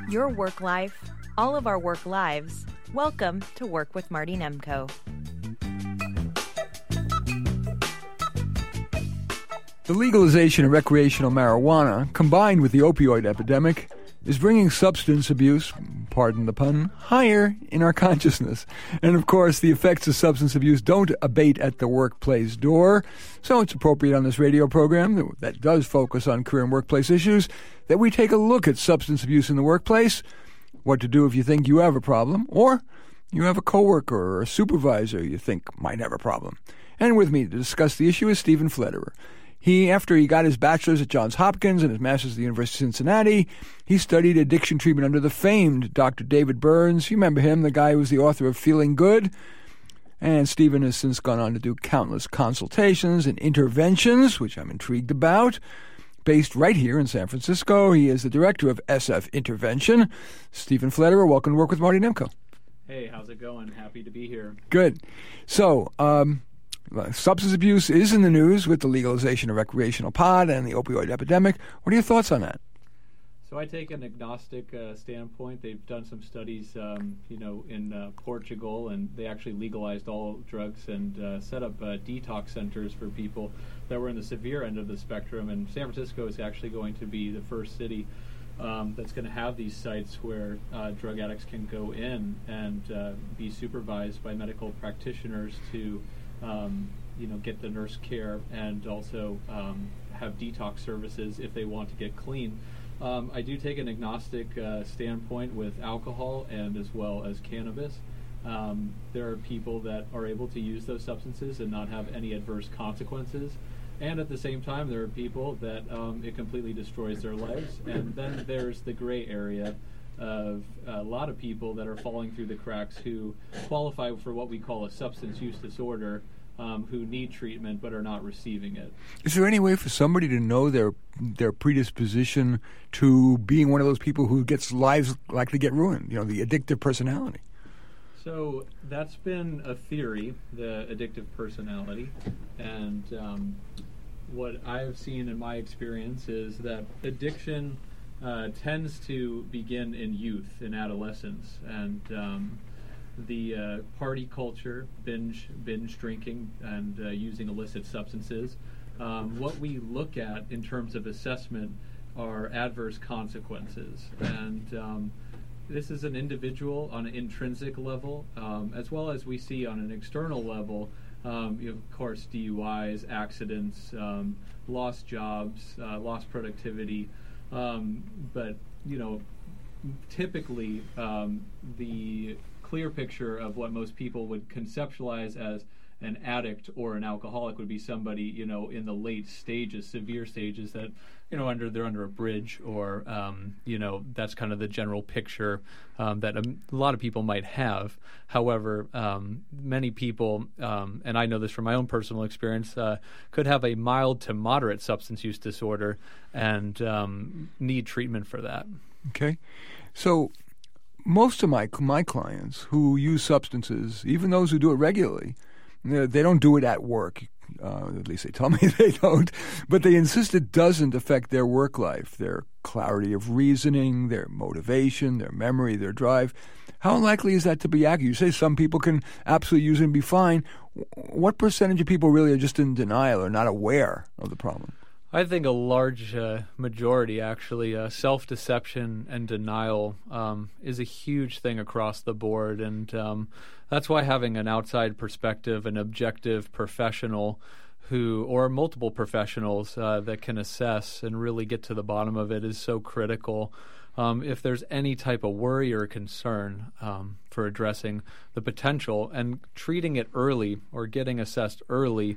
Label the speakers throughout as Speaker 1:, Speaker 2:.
Speaker 1: Your work life, all of our work lives. Welcome to Work with Marty Nemko.
Speaker 2: The legalization of recreational marijuana, combined with the opioid epidemic, is bringing substance abuse, pardon the pun, higher in our consciousness. And of course, the effects of substance abuse don't abate at the workplace door. So it's appropriate on this radio program that does focus on career and workplace issues that we take a look at substance abuse in the workplace, what to do if you think you have a problem, or you have a coworker or a supervisor you think might have a problem. And with me to discuss the issue is Stephen Flederer. After he got his bachelor's at Johns Hopkins and his master's at the University of Cincinnati, he studied addiction treatment under the famed Dr. David Burns. You remember him, the guy who was the author of Feeling Good? And Stephen has since gone on to do countless consultations and interventions, which I'm intrigued about. Based right here in San Francisco, he is the director of SF Intervention. Stephen Flederer, welcome to Work with Marty Nemko.
Speaker 3: Hey, how's it going? Happy to be here.
Speaker 2: Good. So, substance abuse is in the news with the legalization of recreational pot and the opioid epidemic. What are your thoughts on that?
Speaker 3: So I take an agnostic standpoint. They've done some studies, in Portugal, and they actually legalized all drugs and set up detox centers for people that were in the severe end of the spectrum. And San Francisco is actually going to be the first city that's going to have these sites where drug addicts can go in and be supervised by medical practitioners to get the nurse care and also have detox services if they want to get clean. I do take an agnostic standpoint with alcohol and as well as cannabis. There are people that are able to use those substances and not have any adverse consequences. And at the same time, there are people that it completely destroys their lives. And then there's the gray area of a lot of people that are falling through the cracks who qualify for what we call a substance use disorder, who need treatment but are not receiving it.
Speaker 2: Is there any way for somebody to know their predisposition to being one of those people who gets lives likely to get ruined, the addictive personality?
Speaker 3: So that's been a theory, the addictive personality. And what I've seen in my experience is that addiction tends to begin in youth, in adolescence, and the party culture, binge drinking, and using illicit substances. What we look at in terms of assessment are adverse consequences, and this is an individual on an intrinsic level, as well as we see on an external level. Of course, DUIs, accidents, lost jobs, lost productivity. But typically the clear picture of what most people would conceptualize as an addict or an alcoholic would be somebody, in the late stages, severe stages that, they're under a bridge, or, that's kind of the general picture that a lot of people might have. However, many people, and I know this from my own personal experience, could have a mild to moderate substance use disorder and need treatment for that. Okay. So most of my clients who use substances, even those who do it regularly, they don't do it at work. At least they tell me they don't. But they insist it doesn't affect their work life, their clarity of reasoning, their motivation, their memory, their drive. How likely is that to be accurate? You say some people can absolutely use it and be fine. What percentage of people really are just in denial or not aware of the problem? I think a large majority, actually. Self-deception and denial is a huge thing across the board, and that's why having an outside perspective, an objective professional or multiple professionals that can assess and really get to the bottom of it is so critical. If there's any type of worry or concern for addressing the potential and treating it early or getting assessed early,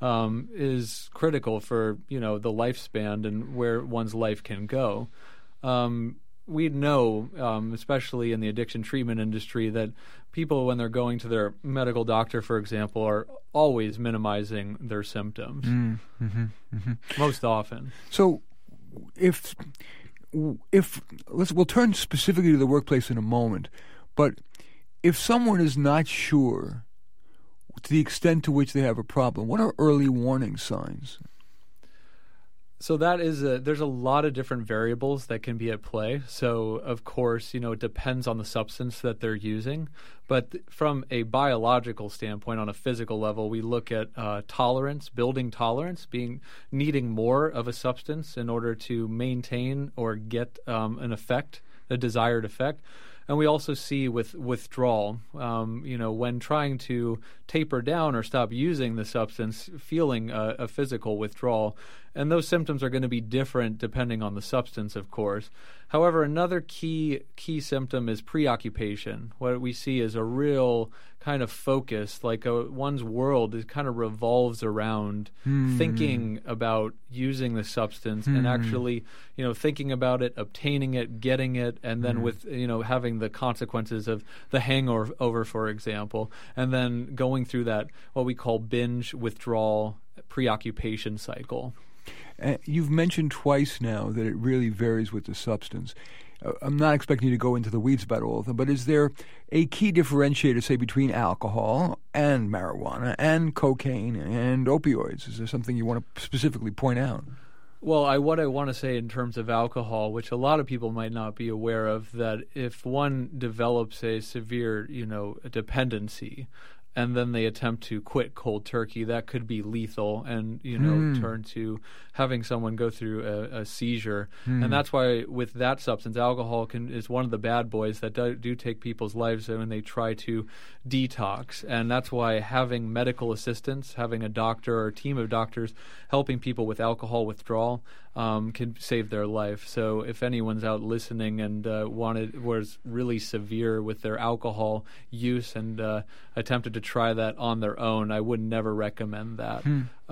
Speaker 3: is critical for, the lifespan and where one's life can go. We know, especially in the addiction treatment industry, that people, when they're going to their medical doctor, for example, are always minimizing their symptoms, most often.
Speaker 2: So we'll turn specifically to the workplace in a moment, but if someone is not sure to the extent to which they have a problem, what are early warning signs?
Speaker 3: So there's a lot of different variables that can be at play. So of course, it depends on the substance that they're using. But from a biological standpoint, on a physical level, we look at tolerance, building tolerance, needing more of a substance in order to maintain or get an effect, a desired effect. And we also see with withdrawal, when trying to taper down or stop using the substance, feeling a physical withdrawal. And those symptoms are going to be different depending on the substance, of course. However, another key symptom is preoccupation. What we see is a real kind of focus, like one's world kind of revolves around thinking about using the substance and actually, thinking about it, obtaining it, getting it, and then with, having the consequences of the hangover, for example, and then going through that, what we call binge withdrawal preoccupation cycle.
Speaker 2: You've mentioned twice now that it really varies with the substance. I'm not expecting you to go into the weeds about all of them, but is there a key differentiator, say, between alcohol and marijuana and cocaine and opioids? Is there something you want to specifically point out?
Speaker 3: Well, what I want to say in terms of alcohol, which a lot of people might not be aware of, that if one develops a severe, dependency, and then they attempt to quit cold turkey, that could be lethal and, turn to having someone go through a seizure. And that's why with that substance, alcohol is one of the bad boys that do take people's lives when they try to detox. And that's why having medical assistance, having a doctor or a team of doctors helping people with alcohol withdrawal can save their life. So if anyone's out listening and was really severe with their alcohol use and attempted to try that on their own, I would never recommend that.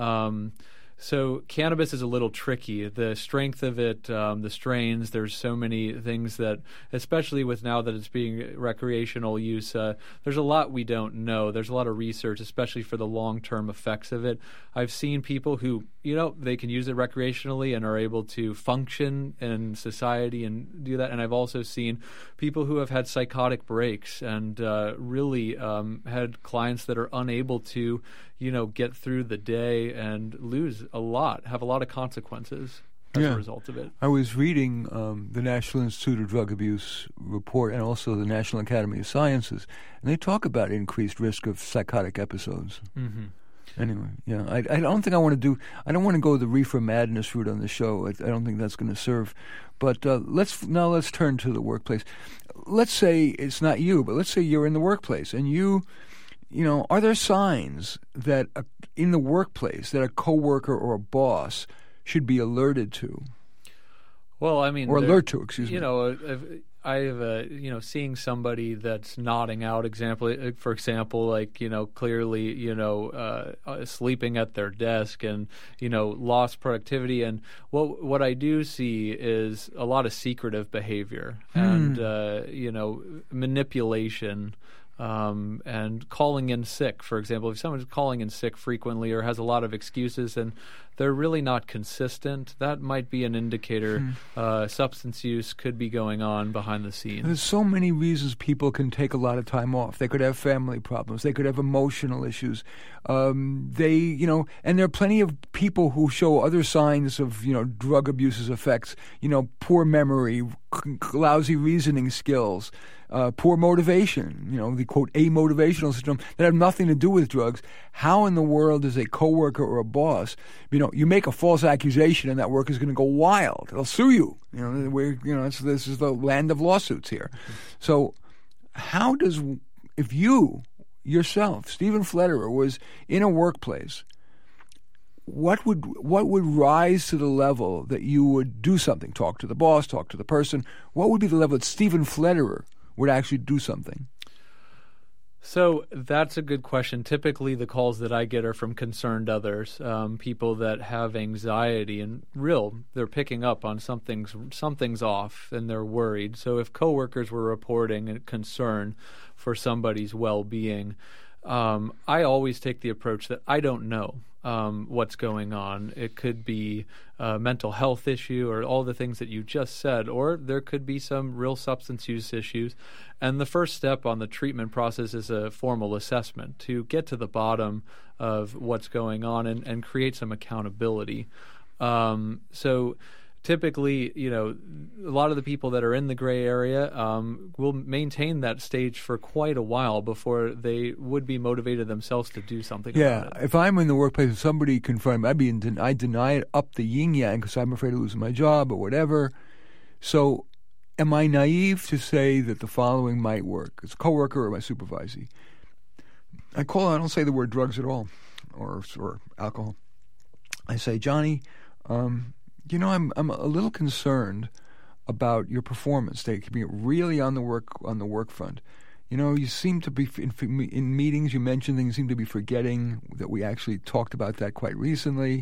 Speaker 3: So cannabis is a little tricky. The strength of it, the strains, there's so many things that, especially with now that it's being recreational use, there's a lot we don't know. There's a lot of research, especially for the long-term effects of it. I've seen people who, they can use it recreationally and are able to function in society and do that. And I've also seen people who have had psychotic breaks and really had clients that are unable to, get through the day and have a lot of consequences as a result of it.
Speaker 2: I was reading the National Institute of Drug Abuse report and also the National Academy of Sciences, and they talk about increased risk of psychotic episodes. Mm-hmm. Anyway, I don't think I want to go the reefer madness route on the show. I don't think that's going to serve. But let's turn to the workplace. Let's say it's not you, but let's say you're in the workplace and are there signs that in the workplace that a coworker or a boss should be alerted to?
Speaker 3: Well,
Speaker 2: alert to, excuse me.
Speaker 3: I have seeing somebody that's nodding out. For example, like clearly sleeping at their desk and lost productivity. And what I do see is a lot of secretive behavior and manipulation. And calling in sick, for example, if someone's calling in sick frequently or has a lot of excuses and they're really not consistent, that might be an indicator substance use could be going on behind the scenes.
Speaker 2: There's so many reasons people can take a lot of time off. They could have family problems. They could have emotional issues. And there are plenty of people who show other signs of, drug abuse's effects, poor memory, lousy reasoning skills, poor motivation, the quote amotivational syndrome that have nothing to do with drugs. How in the world is a coworker or a boss, you make a false accusation and that work is going to go wild. They'll sue you. This is the land of lawsuits here. So if you yourself, Stephen Flederer, was in a workplace, what would rise to the level that you would do something? Talk to the boss, talk to the person. What would be the level that Stephen Flederer would actually do something?
Speaker 3: So that's a good question. Typically, the calls that I get are from concerned others, people that have anxiety and they're picking up on something's off and they're worried. So if coworkers were reporting a concern for somebody's well-being, I always take the approach that I don't know what's going on. It could be a mental health issue or all the things that you just said, or there could be some real substance use issues. And the first step on the treatment process is a formal assessment to get to the bottom of what's going on and create some accountability. So typically, a lot of the people that are in the gray area will maintain that stage for quite a while before they would be motivated themselves to do something about it.
Speaker 2: If I'm in the workplace and somebody confronted me, I deny it up the yin-yang because I'm afraid of losing my job or whatever. So am I naive to say that the following might work? It's a coworker or my supervisor. I don't say the word drugs at all or alcohol. I say, Johnny, I'm a little concerned about your performance. They keep being really on the work front. You seem to be in meetings. You mention things. You seem to be forgetting that we actually talked about that quite recently.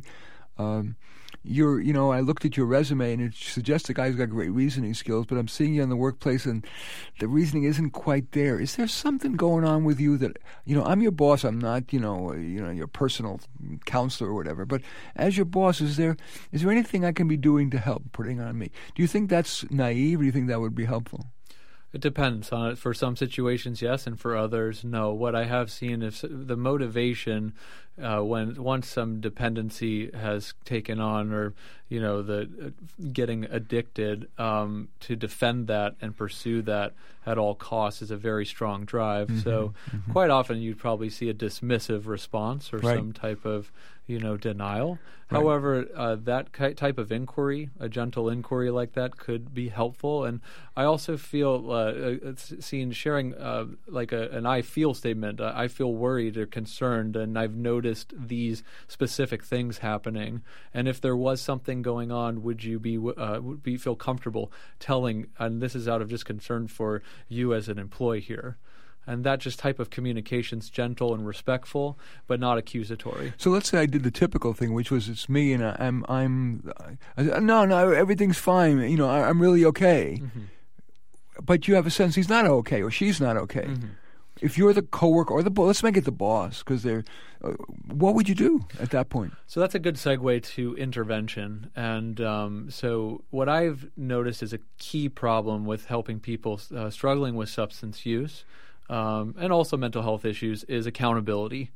Speaker 2: I looked at your resume and it suggests a guy who's got great reasoning skills, but I'm seeing you in the workplace and the reasoning isn't quite there. Is there something going on with you that, I'm your boss, I'm not, your personal counselor or whatever, but as your boss, is there anything I can be doing to help putting on me? Do you think that's naive or do you think that would be helpful?
Speaker 3: It depends on it. For some situations, yes, and for others, no. What I have seen is the motivation once some dependency has taken on, or the getting addicted, to defend that and pursue that at all costs is a very strong drive. Mm-hmm, so quite often you'd probably see a dismissive response or some type of denial. Right. However, that type of inquiry, a gentle inquiry like that, could be helpful. And I also feel sharing like an I feel statement. I feel worried or concerned, and I've noticed these specific things happening. And if there was something going on, would you feel comfortable telling? And this is out of just concern for you as an employee here. And that just type of communication's gentle and respectful, but not accusatory.
Speaker 2: So let's say I did the typical thing, which was it's me and no, everything's fine. I'm really okay. Mm-hmm. But you have a sense he's not okay or she's not okay. Mm-hmm. If you're the coworker or the boss, let's make it the boss, because what would you do at that point?
Speaker 3: So that's a good segue to intervention. And so what I've noticed is a key problem with helping people struggling with substance use and also mental health issues is accountability.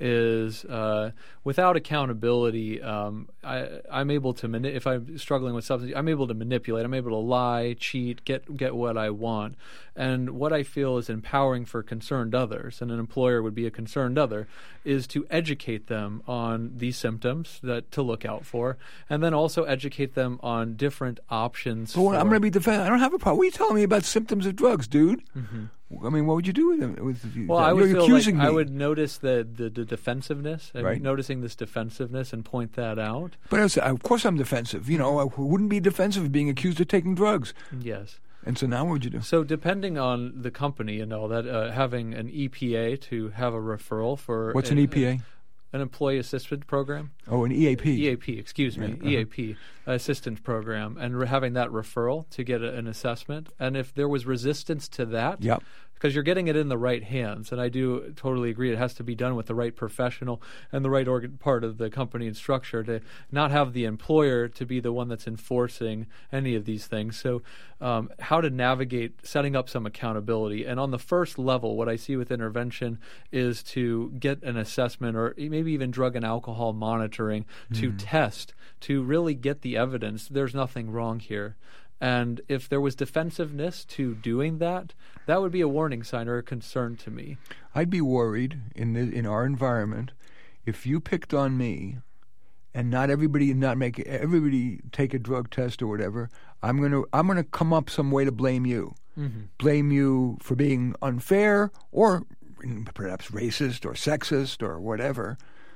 Speaker 3: Without accountability, I'm able to if I'm struggling with substance, I'm able to manipulate. I'm able to lie, cheat, get what I want. And what I feel is empowering for concerned others, and an employer would be a concerned other, is to educate them on these symptoms to look out for, and then also educate them on different options.
Speaker 2: But I'm going to be defended. I don't have a problem. What are you telling me about symptoms of drugs, dude? Mm-hmm. I mean, what would you do with them?
Speaker 3: Well, I would feel like I would notice the defensiveness, noticing this defensiveness, and point that out.
Speaker 2: But of course I'm defensive. I wouldn't be defensive of being accused of taking drugs.
Speaker 3: Yes.
Speaker 2: And so now what would you do?
Speaker 3: So depending on the company and all that, having an EPA to have a referral for...
Speaker 2: What's an EPA?
Speaker 3: An employee assistance program.
Speaker 2: Oh, an EAP.
Speaker 3: EAP, excuse me. Yeah, EAP, assistance program. And having that referral to get an assessment. And if there was resistance to that...
Speaker 2: Yep.
Speaker 3: Because you're getting it in the right hands, and I do totally agree. It has to be done with the right professional and the right part of the company and structure, to not have the employer to be the one that's enforcing any of these things. So how to navigate setting up some accountability. And on the first level, what I see with intervention is to get an assessment or maybe even drug and alcohol monitoring to test, to really get the evidence. There's nothing wrong here. And if there was defensiveness to doing that, that would be a warning sign or a concern to me.
Speaker 2: I'd be worried in our environment if you picked on me and not make everybody take a drug test or whatever. I'm gonna come up some way to blame you, blame you for being unfair or perhaps racist or sexist or whatever.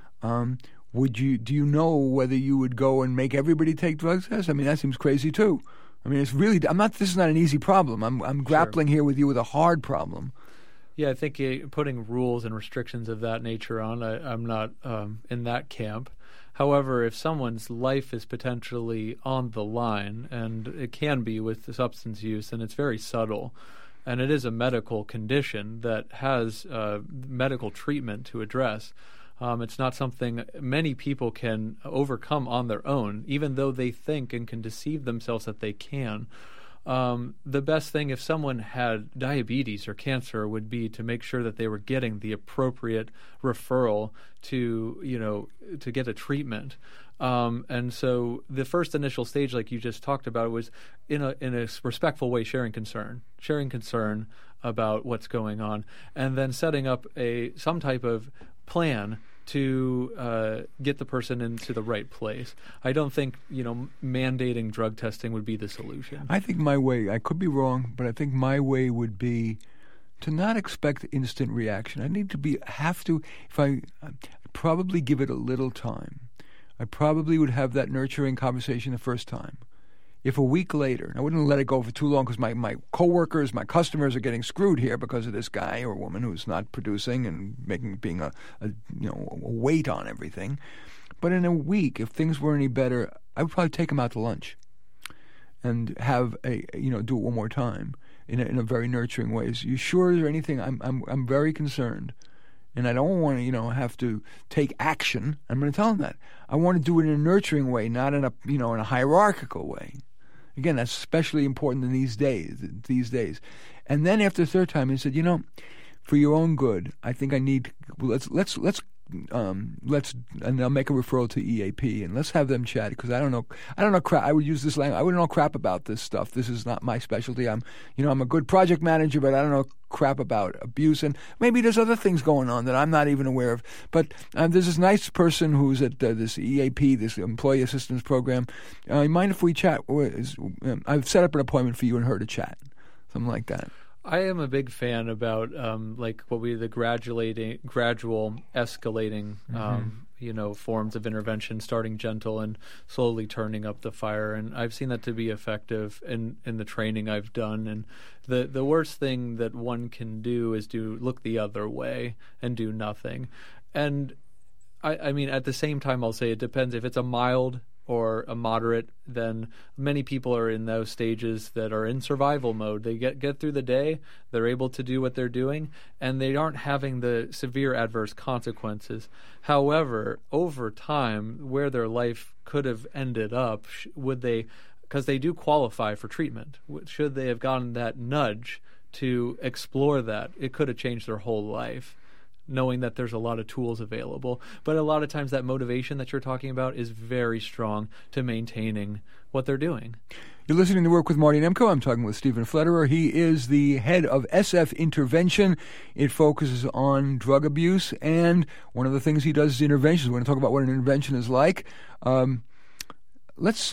Speaker 2: Do you know whether you would go and make everybody take drug tests? I mean, that seems crazy too. I mean, this is not an easy problem. I'm grappling here with you with a hard problem.
Speaker 3: Yeah, I think putting rules and restrictions of that nature on, I'm not in that camp. However, if someone's life is potentially on the line, and it can be with the substance use, and it's very subtle, and it is a medical condition that has medical treatment to address, it's not something many people can overcome on their own, even though they think and can deceive themselves that they can. The best thing if someone had diabetes or cancer would be to make sure that they were getting the appropriate referral to get a treatment. And so the first initial stage, like you just talked about, was in a respectful way sharing concern about what's going on, and then setting up some type of plan to get the person into the right place. I don't think mandating drug testing would be the solution.
Speaker 2: I think my way, I could be wrong, but I think my way would be to not expect instant reaction. I'd probably give it a little time. I probably would have that nurturing conversation the first time. If a week later, I wouldn't let it go for too long because my coworkers, my customers are getting screwed here because of this guy or woman who's not producing and being a weight on everything. But in a week, if things were any better, I would probably take them out to lunch and have do it one more time in a very nurturing way. Is you sure is there anything? I'm very concerned. And I don't want to, have to take action. I'm going to tell them that. I want to do it in a nurturing way, not in a hierarchical way. Again, that's especially important in these days. And then after the third time, he said, for your own good, I think I need. Let's and I'll make a referral to EAP and let's have them chat because I don't know crap. I would use this language. I wouldn't know crap about this stuff. This is not my specialty. I'm a good project manager, but I don't know crap about abuse, and maybe there's other things going on that I'm not even aware of. But there's this nice person who's at this EAP, this Employee Assistance Program. You mind if we chat? I've set up an appointment for you and her to chat, something like that.
Speaker 3: I am a big fan about the gradual escalating forms of intervention, starting gentle and slowly turning up the fire. And I've seen that to be effective in the training I've done. And the worst thing that one can do is look the other way and do nothing. And I mean, at the same time, I'll say it depends. If it's a mild or a moderate, then many people are in those stages that are in survival mode. They get through the day, they're able to do what they're doing, and they aren't having the severe adverse consequences. However, over time, where their life could have ended up, because they do qualify for treatment, should they have gotten that nudge to explore that, it could have changed their whole life, knowing that there's a lot of tools available. But a lot of times that motivation that you're talking about is very strong to maintaining what they're doing.
Speaker 2: You're listening to Work with Marty Nemko. I'm talking with Stephen Flederer. He is the head of SF Intervention. It focuses on drug abuse, and one of the things he does is interventions. We're going to talk about what an intervention is like. Let's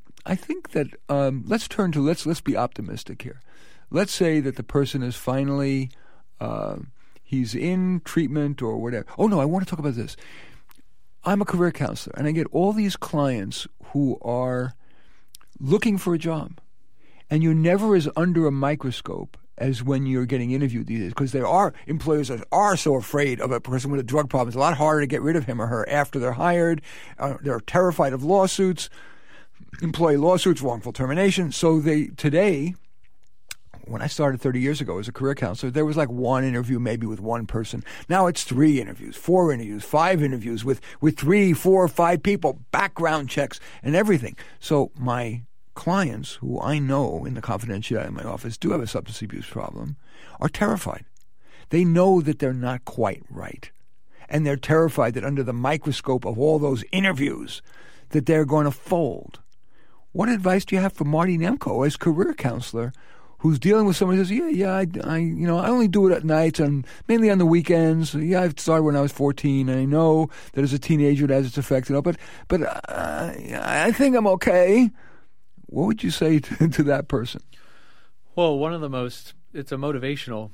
Speaker 2: be optimistic here. Let's say that the person is finally he's in treatment or whatever. Oh, no, I want to talk about this. I'm a career counselor, and I get all these clients who are looking for a job. And you're never as under a microscope as when you're getting interviewed these days, because employers are so afraid of a person with a drug problem. It's a lot harder to get rid of him or her after they're hired. They're terrified of lawsuits, employee lawsuits, wrongful termination. So today, when I started 30 years ago as a career counselor, there was like one interview maybe with one person. Now it's 3 interviews, 4 interviews, 5 interviews with 3, 4, 5 people, background checks and everything. So my clients, who I know in the confidentiality in my office do have a substance abuse problem, are terrified. They know that they're not quite right. And they're terrified that under the microscope of all those interviews that they're going to fold. What advice do you have for Marty Nemko as career counselor who's dealing with somebody who says, I only do it at nights and mainly on the weekends. Yeah, I started when I was 14, and I know that as a teenager it has its effect, but I think I'm okay. What would you say to that person?
Speaker 3: Well, it's a motivational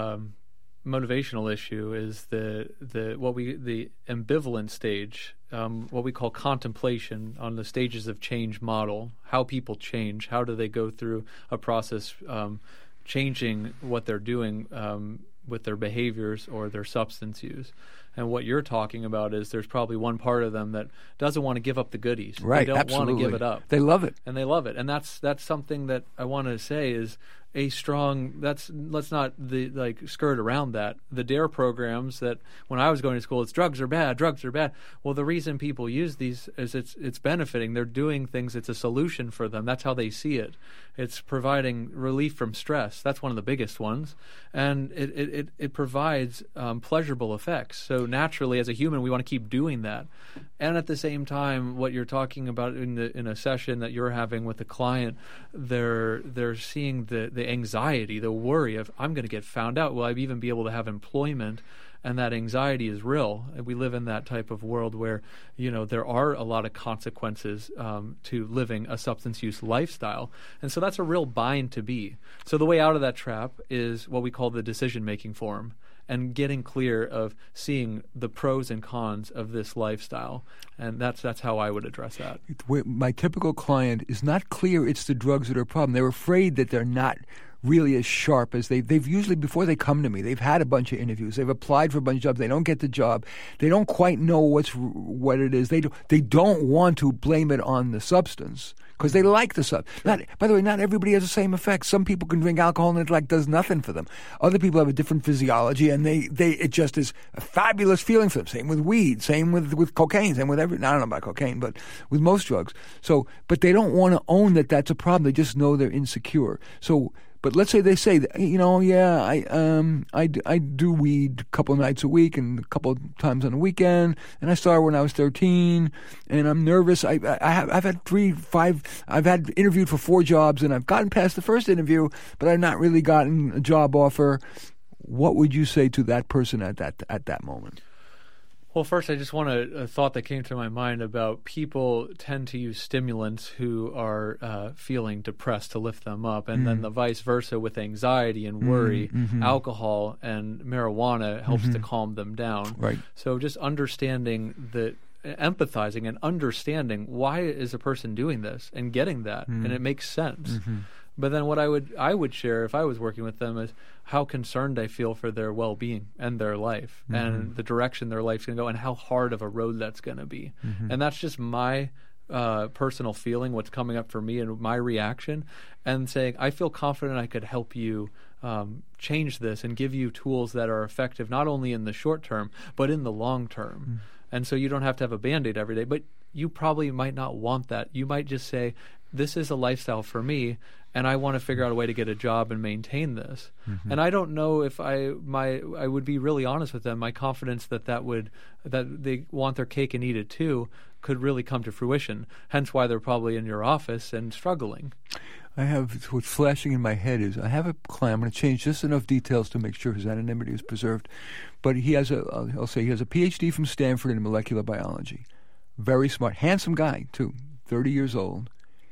Speaker 3: issue is the ambivalent stage, what we call contemplation on the stages of change model, how people change, how do they go through a process changing what they're doing with their behaviors or their substance use. And what you're talking about is there's probably one part of them that doesn't want to give up the goodies.
Speaker 2: Right,
Speaker 3: they don't
Speaker 2: absolutely.
Speaker 3: want to give it up.
Speaker 2: They love it.
Speaker 3: And they love it. And that's something that I want to say is a strong. Let's not skirt around that. The DARE programs that when I was going to school, it's drugs are bad. Well, the reason people use these is it's benefiting. They're doing things. It's a solution for them. That's how they see it. It's providing relief from stress. That's one of the biggest ones, and it provides pleasurable effects. So naturally, as a human, we want to keep doing that. And at the same time, what you're talking about in a session that you're having with a client, they're seeing the anxiety, the worry of, I'm going to get found out. Will I even be able to have employment? And that anxiety is real. We live in that type of world where, there are a lot of consequences to living a substance use lifestyle. And so that's a real bind to be. So the way out of that trap is what we call the decision-making forum, and getting clear of seeing the pros and cons of this lifestyle. And that's how I would address that.
Speaker 2: My typical client is not clear it's the drugs that are a problem. They're afraid that they're not really as sharp as they've usually, before they come to me, they've had a bunch of interviews. They've applied for a bunch of jobs. They don't get the job. They don't quite know what it is. They don't want to blame it on the substance because they like the substance. By the way, not everybody has the same effect. Some people can drink alcohol and it does nothing for them. Other people have a different physiology and it just is a fabulous feeling for them. Same with weed. Same with cocaine. Same with I don't know about cocaine, but with most drugs. So, but they don't want to own that that's a problem. They just know they're insecure. So. But let's say they say, I do weed a couple of nights a week and a couple of times on the weekend, and I started when I was 13, and I'm nervous. I've had I've had interviewed for 4 jobs, and I've gotten past the first interview, but I've not really gotten a job offer. What would you say to that person at that moment?
Speaker 3: Well, first, I just want a thought that came to my mind about people tend to use stimulants who are feeling depressed to lift them up, and then the vice versa with anxiety and worry. Alcohol and marijuana helps to calm them down. Right. So just understanding that, empathizing and understanding why is a person doing this and getting that, and it makes sense. But then what I would share if I was working with them is how concerned I feel for their well-being and their life and the direction their life's going to go and how hard of a road that's going to be. And that's just my personal feeling, what's coming up for me and my reaction, and saying, I feel confident I could help you change this and give you tools that are effective not only in the short term, but in the long term. And so you don't have to have a Band-Aid every day, but you probably might not want that. You might just say, this is a lifestyle for me, and I want to figure out a way to get a job and maintain this. And I don't know if I would be really honest with them. My confidence that they want their cake and eat it too could really come to fruition. Hence why they're probably in your office and struggling.
Speaker 2: What's flashing in my head is I have a client. I'm going to change just enough details to make sure his anonymity is preserved. But he has I'll say he has a PhD from Stanford in molecular biology. Very smart, handsome guy too, 30 years old.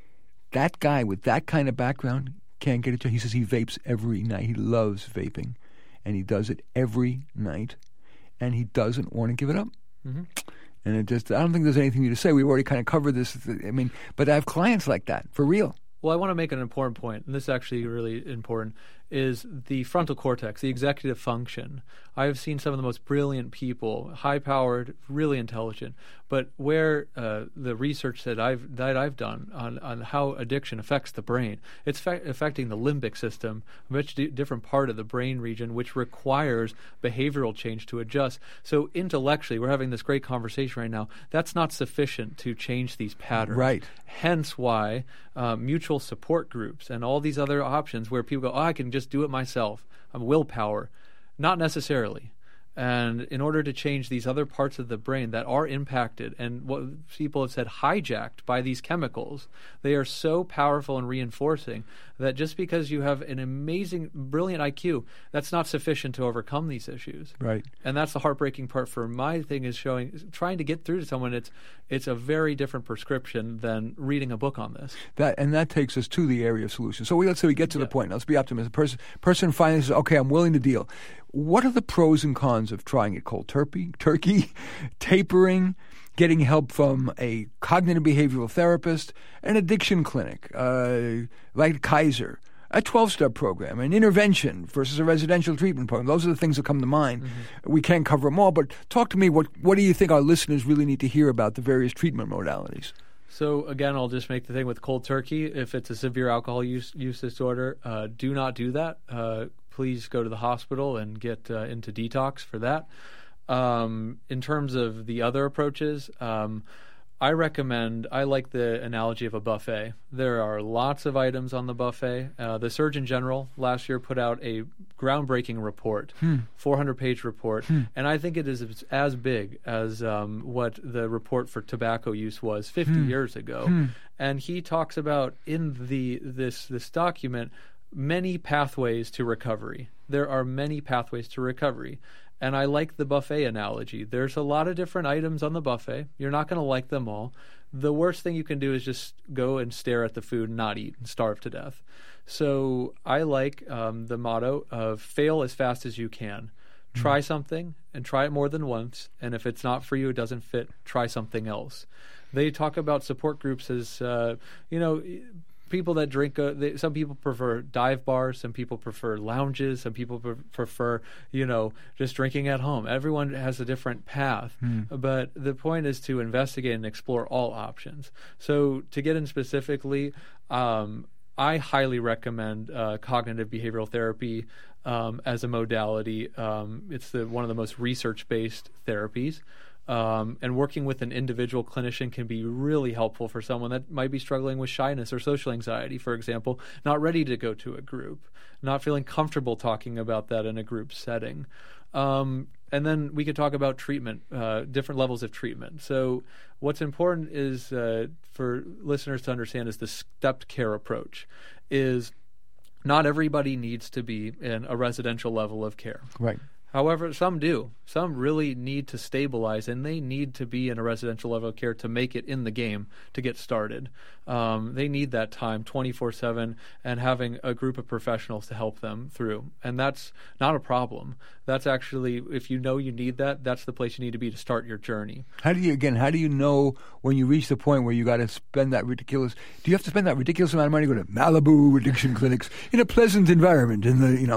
Speaker 2: That guy with that kind of background can't get a job. He says he vapes every night. He loves vaping, and he does it every night, and he doesn't want to give it up. And I don't think there's anything new to say. We've already kind of covered this. But I have clients like that, for real.
Speaker 3: Well, I want to make an important point, and this is actually really important, is the frontal cortex, the executive function. I have seen some of the most brilliant people, high-powered, really intelligent, but where the research that I've done on how addiction affects the brain, it's affecting the limbic system, which different part of the brain region, which requires behavioral change to adjust. So intellectually, we're having this great conversation right now. That's not sufficient to change these patterns.
Speaker 2: Right.
Speaker 3: Hence why mutual support groups and all these other options where people go, I can just do it myself. I'm willpower. Not necessarily. And in order to change these other parts of the brain that are impacted and what people have said hijacked by these chemicals, they are so powerful and reinforcing that just because you have an amazing, brilliant IQ, that's not sufficient to overcome these issues.
Speaker 2: Right.
Speaker 3: And that's the heartbreaking part for my thing is trying to get through to someone. It's a very different prescription than reading a book on this.
Speaker 2: That takes us to the area of solution. So let's say we get to the point. Let's be optimistic. Person finally says, okay, I'm willing to deal. What are the pros and cons of trying it cold turkey, tapering, getting help from a cognitive behavioral therapist, an addiction clinic like Kaiser, a 12-step program, an intervention versus a residential treatment program? Those are the things that come to mind. We can't cover them all, but talk to me. What do you think our listeners really need to hear about the various treatment modalities?
Speaker 3: So again, I'll just make the thing with cold turkey. If it's a severe alcohol use disorder, do not do that. Please go to the hospital and get into detox for that. In terms of the other approaches, I like the analogy of a buffet. There are lots of items on the buffet. The Surgeon General last year put out a groundbreaking report, 400-page report, and I think it is as big as what the report for tobacco use was 50 years ago. And he talks about in this document many pathways to recovery. There are many pathways to recovery. And I like the buffet analogy. There's a lot of different items on the buffet. You're not going to like them all. The worst thing you can do is just go and stare at the food and not eat and starve to death. So I like the motto of fail as fast as you can. Try something and try it more than once. And if it's not for you, it doesn't fit, try something else. They talk about support groups as, people that drink, some people prefer dive bars, some people prefer lounges, some people prefer, just drinking at home. Everyone has a different path. But the point is to investigate and explore all options. So to get in specifically, I highly recommend cognitive behavioral therapy as a modality. It's one of the most research-based therapies. And working with an individual clinician can be really helpful for someone that might be struggling with shyness or social anxiety, for example, not ready to go to a group, not feeling comfortable talking about that in a group setting. And then we could talk about treatment, different levels of treatment. So what's important is for listeners to understand is the stepped care approach is not everybody needs to be in a residential level of care.
Speaker 2: Right.
Speaker 3: However, some do. Some really need to stabilize, and they need to be in a residential level of care to make it in the game to get started. They need that time 24/7 and having a group of professionals to help them through. And that's not a problem. That's actually, if you know you need that, that's the place you need to be to start your journey.
Speaker 2: How do you know when you reach the point where you got to spend that ridiculous, do you have to spend that ridiculous amount of money to go to Malibu addiction clinics in a pleasant environment in the,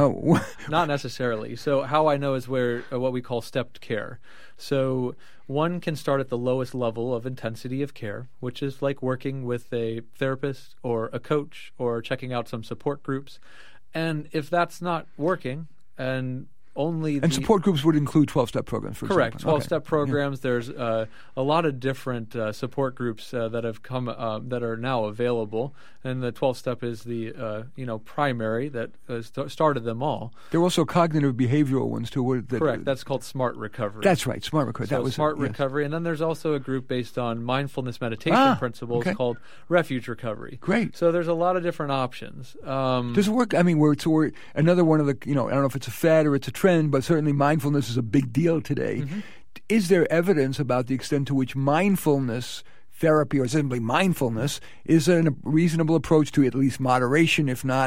Speaker 3: Not necessarily. So how I know is where what we call stepped care. So one can start at the lowest level of intensity of care, which is like working with a therapist or a coach or checking out some support groups. And if that's not working, and support groups would include 12-step programs, for
Speaker 2: example.
Speaker 3: Correct, 12-step programs. Yeah. There's a lot of different support groups that have come that are now available, and the 12-step is the primary that started them all.
Speaker 2: There are also cognitive behavioral ones too.
Speaker 3: Correct, that's called Smart Recovery.
Speaker 2: That's right, Smart Recovery.
Speaker 3: So Smart Recovery, and then there's also a group based on mindfulness meditation principles called Refuge Recovery.
Speaker 2: Great.
Speaker 3: So there's a lot of different options.
Speaker 2: Does it work? I mean, we're another one of the, I don't know if it's a fad or it's a trend, but certainly mindfulness is a big deal today. Mm-hmm. Is there evidence about the extent to which mindfulness therapy or simply mindfulness is a reasonable approach to at least moderation, if not,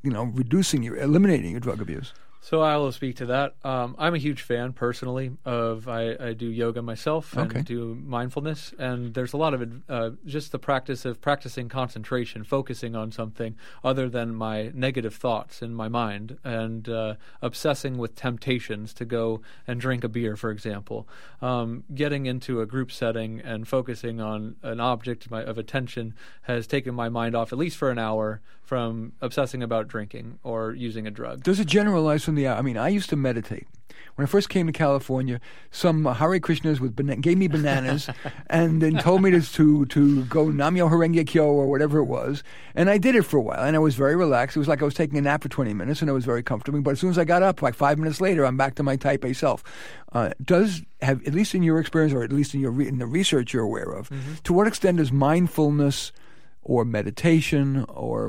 Speaker 2: eliminating your drug abuse?
Speaker 3: So I will speak to that. I'm a huge fan personally of I do yoga myself and do mindfulness, and there's a lot of just the practice of practicing concentration, focusing on something other than my negative thoughts in my mind, and obsessing with temptations to go and drink a beer, for example. Getting into a group setting and focusing on an object of attention has taken my mind off, at least for an hour, from obsessing about drinking or using a drug.
Speaker 2: Does it generalize from I used to meditate. When I first came to California, some Hare Krishnas gave me bananas and then told me to go Namyo Horenge Kyo or whatever it was. And I did it for a while, and I was very relaxed. It was like I was taking a nap for 20 minutes, and it was very comfortable. But as soon as I got up, like 5 minutes later, I'm back to my type A self. Does have, at least in your experience, or at least in the research you're aware of, to what extent does mindfulness or meditation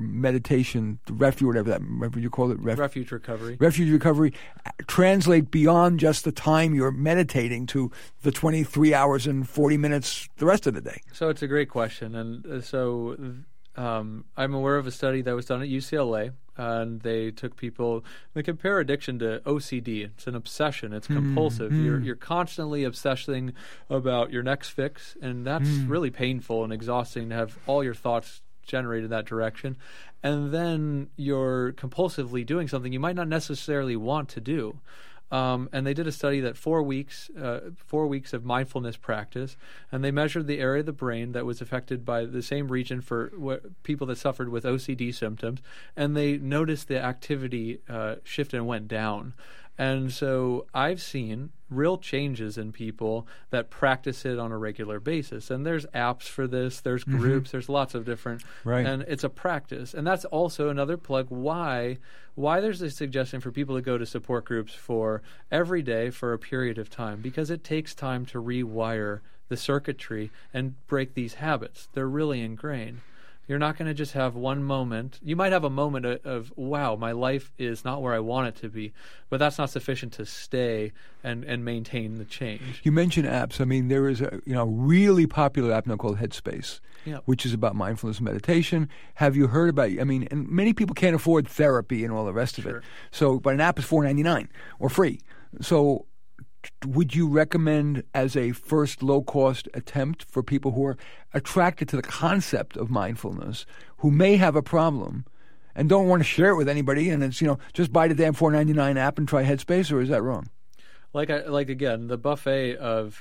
Speaker 2: refuge, whatever you call it.
Speaker 3: Refuge recovery.
Speaker 2: Refuge recovery translate beyond just the time you're meditating to the 23 hours and 40 minutes the rest of the day?
Speaker 3: So it's a great question. And I'm aware of a study that was done at UCLA, and they took people, they compare addiction to OCD. It's an obsession. It's compulsive. You're constantly obsessing about your next fix, and that's really painful and exhausting to have all your thoughts generated in that direction. And then you're compulsively doing something you might not necessarily want to do.
Speaker 4: And they did a study that 4 weeks of mindfulness practice, and they measured the area of the brain that was affected by the same region for people that suffered with OCD symptoms, and they noticed the activity shifted and went down. And so I've seen real changes in people that practice it on a regular basis. And there's apps for this, there's groups, there's lots of different, and it's a practice. And that's also another plug why there's a suggestion for people to go to support groups for every day for a period of time, because it takes time to rewire the circuitry and break these habits. They're really ingrained. You're not going to just have one moment. You might have a moment of, wow, my life is not where I want it to be, but that's not sufficient to stay and maintain the change.
Speaker 2: You mentioned apps. I mean, there is a really popular app now called Headspace, which is about mindfulness and meditation. Have you heard about it? I mean, and many people can't afford therapy and all the rest of it. So, but an app is $4.99 or free. So would you recommend as a first low-cost attempt for people who are attracted to the concept of mindfulness, who may have a problem and don't want to share it with anybody, and it's, just buy the damn $4.99 app and try Headspace, or is that wrong?
Speaker 4: Like again, the buffet of,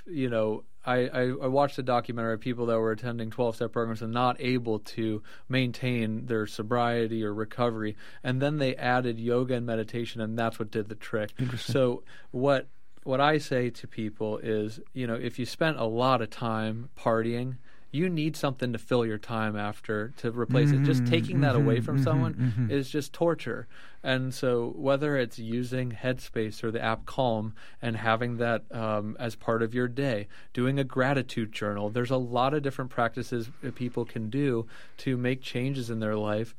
Speaker 4: I watched a documentary of people that were attending 12-step programs and not able to maintain their sobriety or recovery, and then they added yoga and meditation, and that's what did the trick. So what I say to people is, if you spent a lot of time partying, you need something to fill your time after to replace it. Just taking that away from someone is just torture. And so whether it's using Headspace or the app Calm and having that as part of your day, doing a gratitude journal, there's a lot of different practices that people can do to make changes in their life.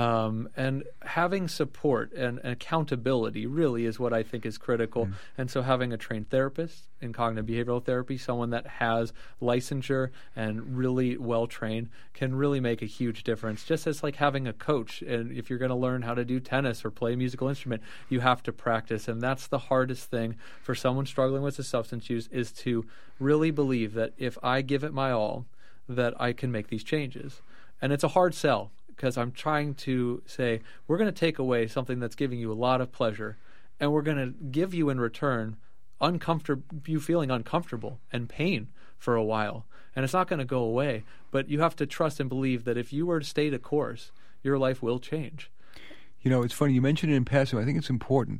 Speaker 4: And having support and accountability really is what I think is critical. And so having a trained therapist in cognitive behavioral therapy, someone that has licensure and really well-trained, can really make a huge difference. Just as like having a coach, and if you're going to learn how to do tennis or play a musical instrument, you have to practice. And that's the hardest thing for someone struggling with a substance use, is to really believe that if I give it my all, that I can make these changes. And it's a hard sell, because I'm trying to say, we're going to take away something that's giving you a lot of pleasure, and we're going to give you in return you feeling uncomfortable and pain for a while. And it's not going to go away, but you have to trust and believe that if you were to stay the course, your life will change.
Speaker 2: It's funny, you mentioned it in passing. I think it's important.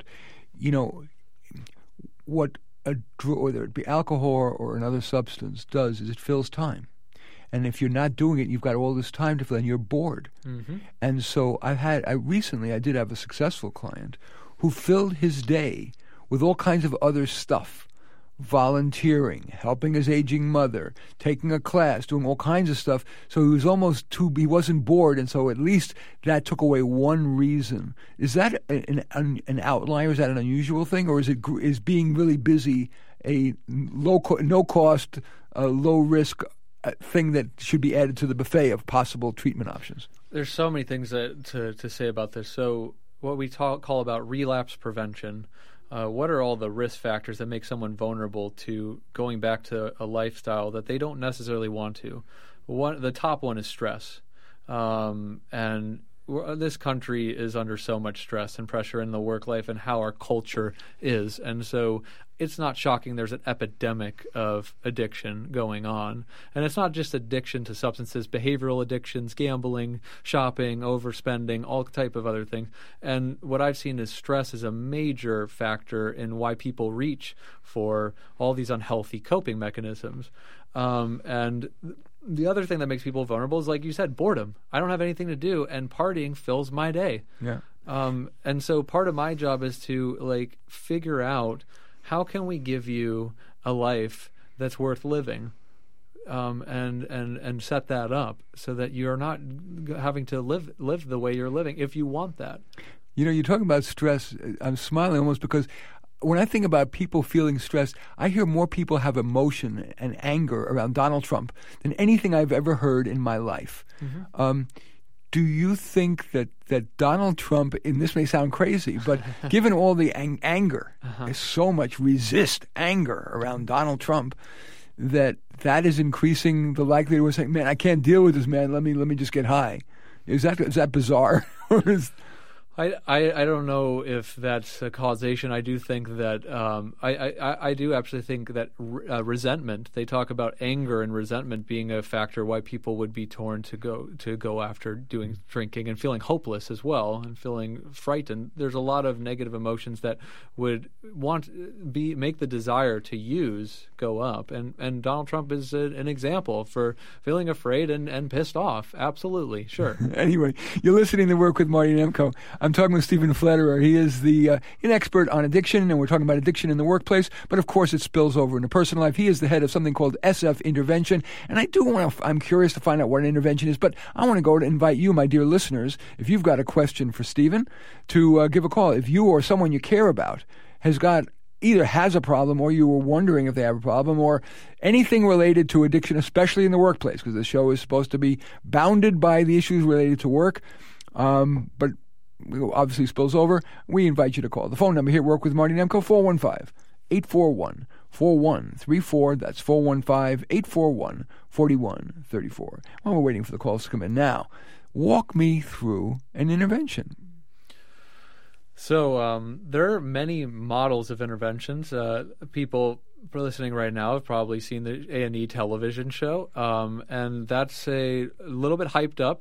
Speaker 2: What whether it be alcohol or another substance does is it fills time. And if you're not doing it, you've got all this time to fill, and you're bored. And so recently I did have a successful client who filled his day with all kinds of other stuff, volunteering, helping his aging mother, taking a class, doing all kinds of stuff. So he was he wasn't bored, and so at least that took away one reason. Is that an outlier? Is that an unusual thing, or is being really busy a no cost, low risk thing that should be added to the buffet of possible treatment options?
Speaker 4: There's so many things to say about this. So what we call about relapse prevention. What are all the risk factors that make someone vulnerable to going back to a lifestyle that they don't necessarily want to? The top one is stress. And this country is under so much stress and pressure in the work life and how our culture is. And so it's not shocking there's an epidemic of addiction going on. And it's not just addiction to substances, behavioral addictions, gambling, shopping, overspending, all type of other things. And what I've seen is stress is a major factor in why people reach for all these unhealthy coping mechanisms. And the other thing that makes people vulnerable is, like you said, boredom. I don't have anything to do, and partying fills my day.
Speaker 2: Yeah.
Speaker 4: And so part of my job is to figure out, how can we give you a life that's worth living, and set that up so that you're not having to live the way you're living if you want that.
Speaker 2: You're talking about stress. I'm smiling almost because when I think about people feeling stressed, I hear more people have emotion and anger around Donald Trump than anything I've ever heard in my life. Do you think that Donald Trump, and this may sound crazy, but given all the anger, there's so much anger around Donald Trump, that is increasing the likelihood we're saying, man, I can't deal with this man. Let me just get high. Is that bizarre?
Speaker 4: I don't know if that's a causation. I do think that I do actually think that resentment. They talk about anger and resentment being a factor why people would be torn to go after doing drinking, and feeling hopeless as well, and feeling frightened. There's a lot of negative emotions that would make the desire to use go up, and Donald Trump is an example for feeling afraid and pissed off. Absolutely, sure.
Speaker 2: Anyway, you're listening to Work with Marty Nemko. I'm talking with Stephen Flatterer. He is an expert on addiction, and we're talking about addiction in the workplace, but of course it spills over into personal life. He is the head of something called SF Intervention, and I'm curious to find out what an intervention is, but I want to go to invite you, my dear listeners, if you've got a question for Stephen, to give a call. If you or someone you care about either has a problem, or you were wondering if they have a problem, or anything related to addiction, especially in the workplace, because the show is supposed to be bounded by the issues related to work, but obviously spills over, we invite you to call. The phone number here, Work with Marty Nemko, 415-841-4134. That's 415-841-4134. While we're waiting for the calls to come in now, walk me through an intervention.
Speaker 4: So there are many models of interventions. People listening right now have probably seen the A&E television show, and that's a little bit hyped up,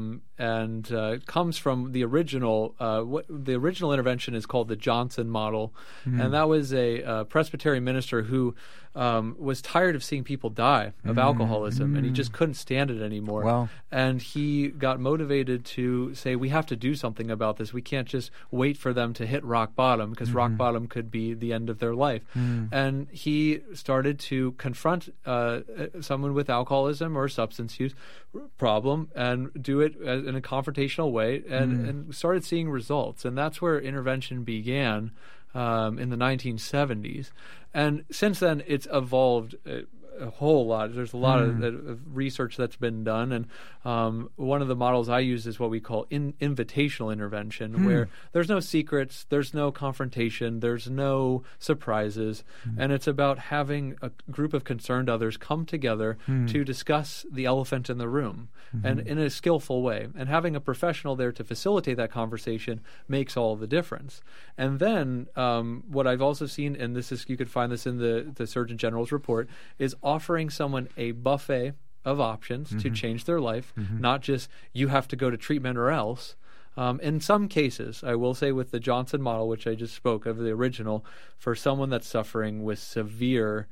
Speaker 4: and comes from the original. The original intervention is called the Johnson model, and that was a Presbyterian minister who was tired of seeing people die of alcoholism, and he just couldn't stand it anymore.
Speaker 2: Wow.
Speaker 4: And he got motivated to say, we have to do something about this. We can't just wait for them to hit rock bottom, because rock bottom could be the end of their life. And he started to confront someone with alcoholism or substance use problem, and do it in a confrontational way, and started seeing results. And that's where intervention began in the 1970s. And since then, it's evolved a whole lot. There's a lot of research that's been done, and one of the models I use is what we call invitational intervention, where there's no secrets, there's no confrontation, there's no surprises, and it's about having a group of concerned others come together to discuss the elephant in the room, and in a skillful way. And having a professional there to facilitate that conversation makes all the difference. And then what I've also seen, and this is, you could find this in the Surgeon General's report, is offering someone a buffet of options to change their life, not just you have to go to treatment or else. In some cases, I will say with the Johnson model, which I just spoke of, the original, for someone that's suffering with severe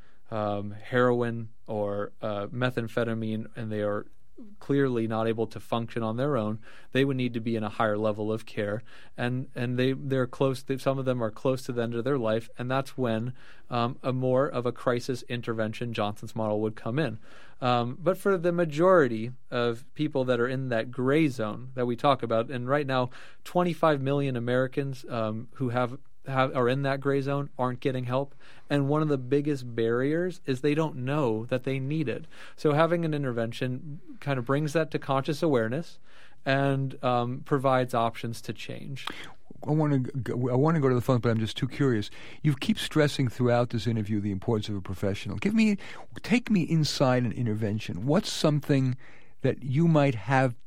Speaker 4: heroin or methamphetamine, and they are clearly not able to function on their own, they would need to be in a higher level of care, and they're close. Some of them are close to the end of their life, and that's when a more of a crisis intervention, Johnson's model, would come in. But for the majority of people that are in that gray zone that we talk about, and right now 25 million Americans who are in that gray zone aren't getting help, and one of the biggest barriers is they don't know that they need it. So having an intervention kind of brings that to conscious awareness and provides options to change.
Speaker 2: I want to go to the phone, but I'm just too curious. You keep stressing throughout this interview the importance of a professional. Take me inside an intervention. What's something that you might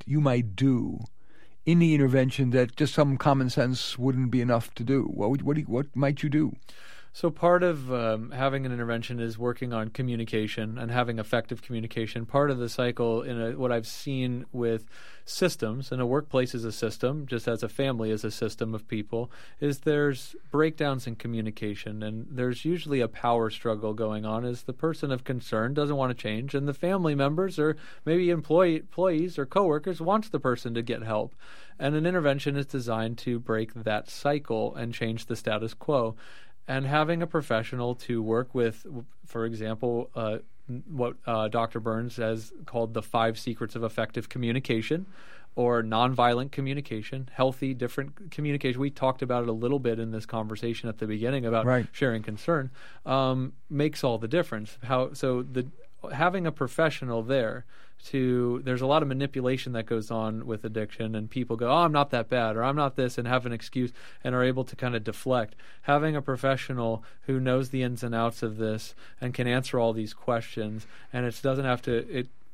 Speaker 2: do in the intervention that just some common sense wouldn't be enough to do? What might you do?
Speaker 4: So part of having an intervention is working on communication and having effective communication. Part of the cycle what I've seen with systems, and a workplace is a system, just as a family is a system of people, is there's breakdowns in communication, and there's usually a power struggle going on as the person of concern doesn't want to change, and the family members or maybe employees or coworkers wants the person to get help. And an intervention is designed to break that cycle and change the status quo. And having a professional to work with, for example, what Dr. Burns has called the 5 secrets of effective communication, or nonviolent communication, healthy, different communication. We talked about it a little bit in this conversation at the beginning about sharing concern, makes all the difference. Having a professional there there's a lot of manipulation that goes on with addiction, and people go, I'm not that bad, or I'm not this, and have an excuse, and are able to kind of deflect. Having a professional who knows the ins and outs of this and can answer all these questions, and it doesn't have to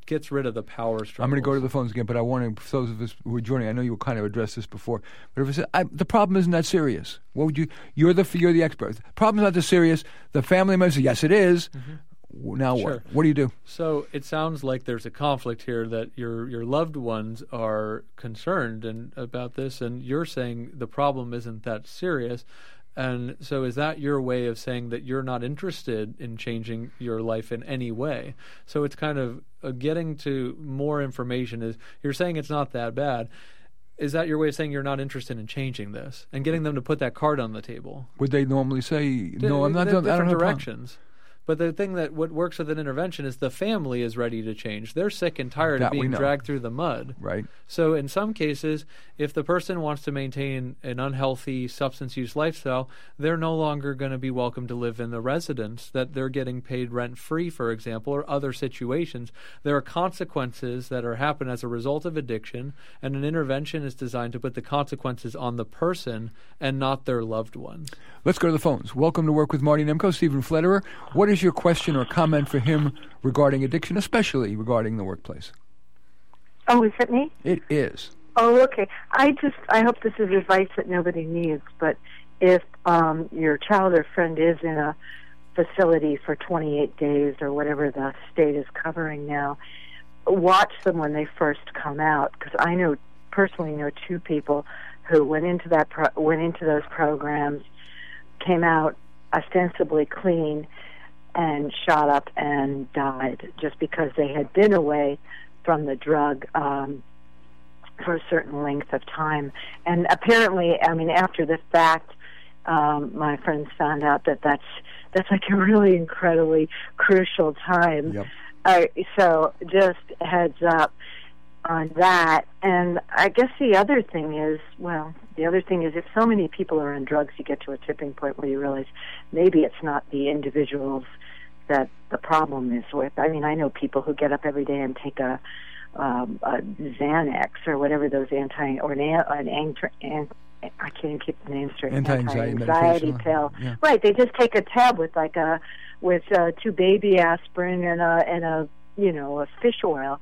Speaker 4: gets rid of the power struggles.
Speaker 2: I'm going to go to the phones again, but I want to, for those of us who are joining, I know you kind of addressed this before, but if the problem isn't that serious, what would you? You're the expert. The problem's not that serious. The family member says, yes, it is. Now
Speaker 4: Sure.
Speaker 2: what? What do you do?
Speaker 4: So it sounds like there's a conflict here that your loved ones are concerned about this, and you're saying the problem isn't that serious. And so is that your way of saying that you're not interested in changing your life in any way? So it's kind of getting to more information. Is you're saying it's not that bad. Is that your way of saying you're not interested in changing this and getting them to put that card on the table?
Speaker 2: Would they normally say, no, I'm not doing that? I don't have
Speaker 4: directions. But the thing what works with an intervention is the family is ready to change. They're sick and tired of being dragged through the mud.
Speaker 2: Right.
Speaker 4: So in some cases, if the person wants to maintain an unhealthy substance use lifestyle, they're no longer going to be welcome to live in the residence that they're getting paid rent-free, for example, or other situations. There are consequences that are happen as a result of addiction, and an intervention is designed to put the consequences on the person and not their loved ones.
Speaker 2: Let's go to the phones. Welcome to Work with Marty Nemko. Stephen Flederer. What is your question or comment for him regarding addiction, especially regarding the workplace?
Speaker 5: Oh, is it me?
Speaker 2: It is.
Speaker 5: Oh, okay. I hope this is advice that nobody needs, but if your child or friend is in a facility for 28 days or whatever the state is covering now, watch them when they first come out, because I personally know two people who went into those programs, came out ostensibly clean, and shot up and died just because they had been away from the drug for a certain length of time. And apparently, after the fact, my friends found out that that's like a really incredibly crucial time.
Speaker 2: Yep.
Speaker 5: So just heads up on that. And I guess the other thing is if so many people are on drugs, you get to a tipping point where you realize maybe it's not the individuals that the problem is with. I know people who get up every day and take a Xanax or whatever those I can't even keep the name straight. Anti-anxiety pill.
Speaker 2: Yeah.
Speaker 5: Right. They just take a tab with two baby aspirin and a fish oil.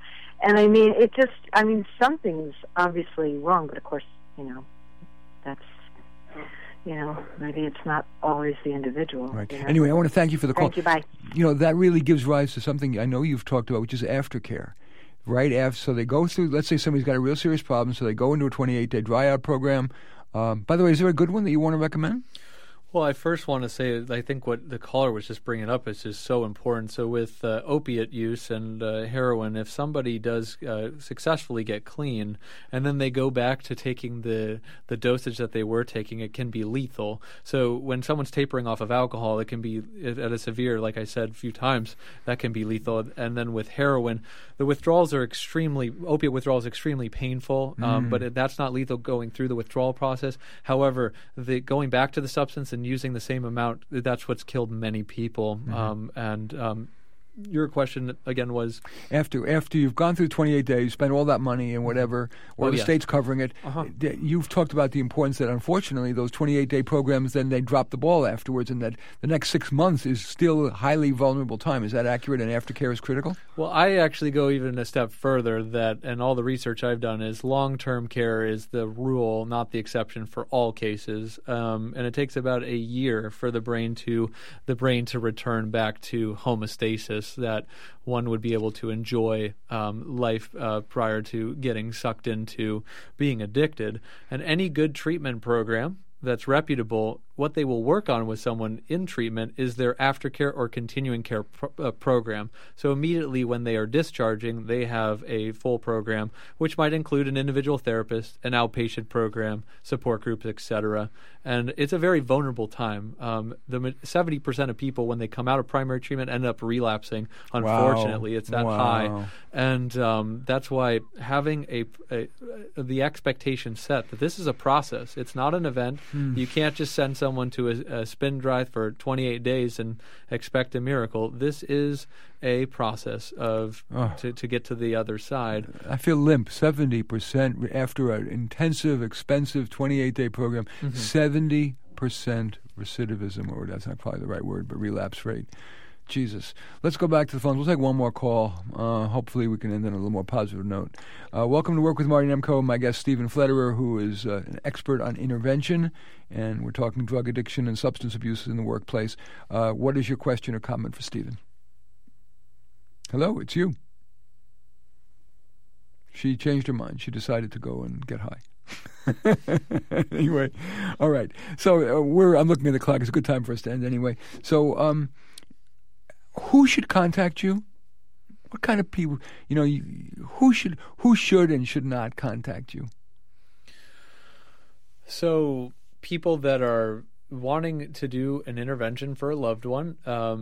Speaker 5: And something's obviously wrong, but of course, that's, maybe it's not always the individual.
Speaker 2: Right. Anyway, I want to thank you for the call.
Speaker 5: Thank you, bye.
Speaker 2: That really gives rise to something I know you've talked about, which is aftercare. Right after, so they go through, let's say somebody's got a real serious problem, so they go into a 28-day dry-out program. By the way, is there a good one that you want to recommend?
Speaker 4: Well, I first want to say I think what the caller was just bringing up is just so important. So with opiate use and heroin, if somebody does successfully get clean and then they go back to taking the dosage that they were taking, it can be lethal. So when someone's tapering off of alcohol, it can be at a severe, like I said a few times, that can be lethal. And then with heroin, the withdrawals are opiate withdrawals are extremely painful, but that's not lethal going through the withdrawal process. However, going back to the substance and using the same amount, that's what's killed many people. Your question again was
Speaker 2: after you've gone through 28 days, spent all that money and whatever, or the state's covering it. You've talked about the importance that unfortunately those 28-day programs, then they drop the ball afterwards, and that the next 6 months is still a highly vulnerable time. Is that accurate? And aftercare is critical?
Speaker 4: Well, I actually go even a step further. And all the research I've done is long-term care is the rule, not the exception for all cases. And it takes about a year for the brain to return back to homeostasis, that one would be able to enjoy life prior to getting sucked into being addicted. And any good treatment program that's reputable, what they will work on with someone in treatment is their aftercare or continuing care program. So immediately when they are discharging, they have a full program, which might include an individual therapist, an outpatient program, support groups, etc. And it's a very vulnerable time. 70% of people, when they come out of primary treatment, end up relapsing. Unfortunately, it's that high. And that's why having the expectation set that this is a process. It's not an event. You can't just send someone to a spin drive for 28 days and expect a miracle. This is a process to get to the other side.
Speaker 2: I feel limp. 70% after an intensive, expensive 28-day program. 70% recidivism, or that's not probably the right word, but relapse rate. Jesus. Let's go back to the phones. We'll take one more call. Hopefully we can end on a little more positive note. Welcome to Work with Marty Nemko. My guest, Stephen Flederer, who is an expert on intervention, and we're talking drug addiction and substance abuse in the workplace. What is your question or comment for Stephen? Hello, it's you. She changed her mind. She decided to go and get high. Anyway, all right. So I'm looking at the clock. It's a good time for us to end anyway. So who should contact you? What kind of people, who should and should not contact you?
Speaker 4: So people that are wanting to do an intervention for a loved one,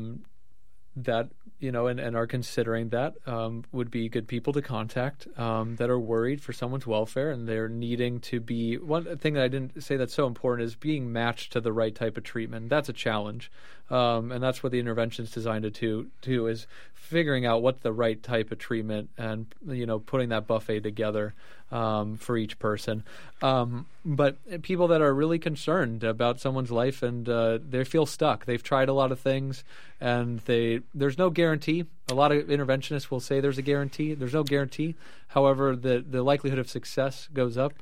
Speaker 4: that, and are considering that, would be good people to contact, that are worried for someone's welfare, and they're needing to be. One thing that I didn't say that's so important is being matched to the right type of treatment. That's a challenge. And that's what the intervention is designed to do, is figuring out what's the right type of treatment and, putting that buffet together for each person. But people that are really concerned about someone's life and they feel stuck. They've tried a lot of things and there's no guarantee. A lot of interventionists will say there's a guarantee. There's no guarantee. However, the likelihood of success goes up.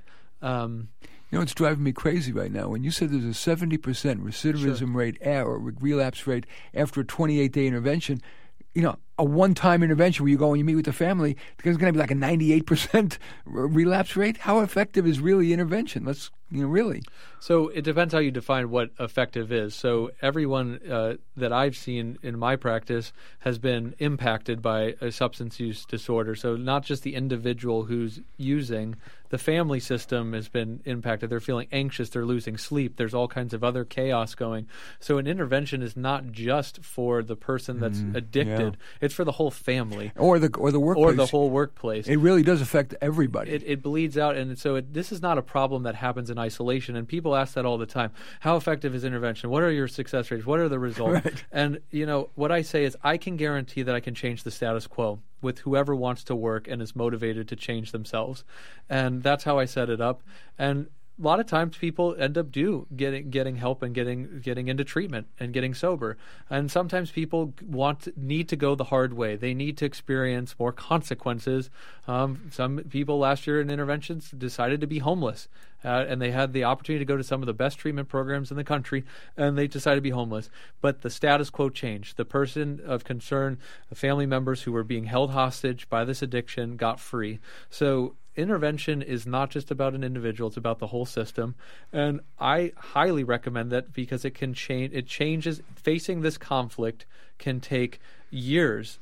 Speaker 2: It's driving me crazy right now. When you said there's a 70% recidivism rate or relapse rate after a 28-day intervention, a one-time intervention where you go and you meet with the family, there's going to be like a 98% relapse rate. How effective is really intervention? Let's, really.
Speaker 4: So it depends how you define what effective is. So everyone that I've seen in my practice has been impacted by a substance use disorder. So not just the individual who's using, the family system has been impacted. They're feeling anxious. They're losing sleep. There's all kinds of other chaos going. So an intervention is not just for the person that's addicted. Yeah. It's for the whole family.
Speaker 2: Or the workplace.
Speaker 4: Or the whole workplace.
Speaker 2: It really does affect everybody.
Speaker 4: It bleeds out. And so this is not a problem that happens in isolation. And people ask that all the time. How effective is intervention? What are your success rates? What are the results?
Speaker 2: Right.
Speaker 4: And, what I say is I can guarantee that I can change the status quo with whoever wants to work and is motivated to change themselves. And that's how I set it up. And a lot of times people end up getting help and getting into treatment and getting sober. And sometimes people need to go the hard way. They need to experience more consequences. Some people last year in interventions decided to be homeless, and they had the opportunity to go to some of the best treatment programs in the country, and they decided to be homeless. But the status quo changed. The person of concern, the family members who were being held hostage by this addiction, got free. So intervention is not just about an individual, it's about the whole system. And I highly recommend that because it can change. It changes. Facing this conflict can take years,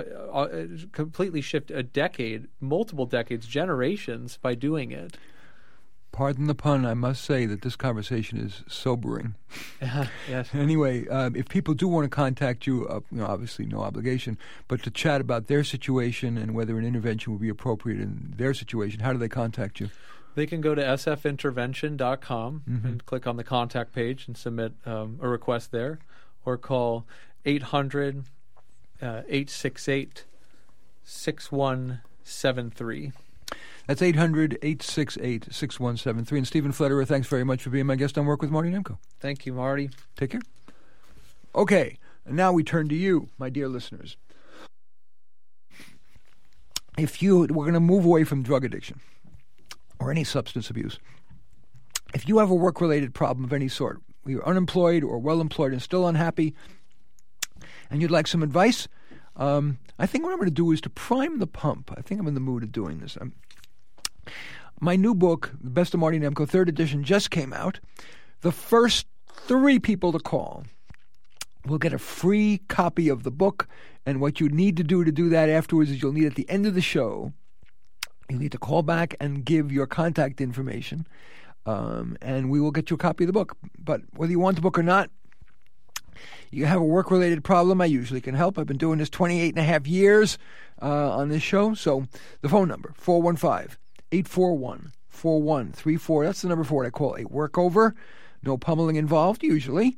Speaker 4: completely shift a decade, multiple decades, generations by doing it.
Speaker 2: Pardon the pun, I must say that this conversation is sobering.
Speaker 4: Yes.
Speaker 2: Anyway, if people do want to contact you, obviously no obligation, but to chat about their situation and whether an intervention would be appropriate in their situation, how do they contact you?
Speaker 4: They can go to sfintervention.com and click on the contact page and submit a request there, or call 800-868-6173.
Speaker 2: That's 800-868-6173. And Stephen Flederer, thanks very much for being my guest on Work with Marty Nemko.
Speaker 4: Thank you, Marty.
Speaker 2: Take care. Okay, and now we turn to you, my dear listeners. We're going to move away from drug addiction or any substance abuse. If you have a work-related problem of any sort, you're unemployed or well-employed and still unhappy, and you'd like some advice, I think what I'm going to do is to prime the pump. I think I'm in the mood of doing this. My new book, The Best of Marty Nemko, 3rd edition, just came out. The first 3 people to call will get a free copy of the book. And what you need to do that afterwards is you'll need at the end of the show, you need to call back and give your contact information, and we will get you a copy of the book. But whether you want the book or not, you have a work-related problem, I usually can help. I've been doing this 28 and a half years on this show. So the phone number, 415-841-4134. That's the number for what I call a workover. No pummeling involved, usually.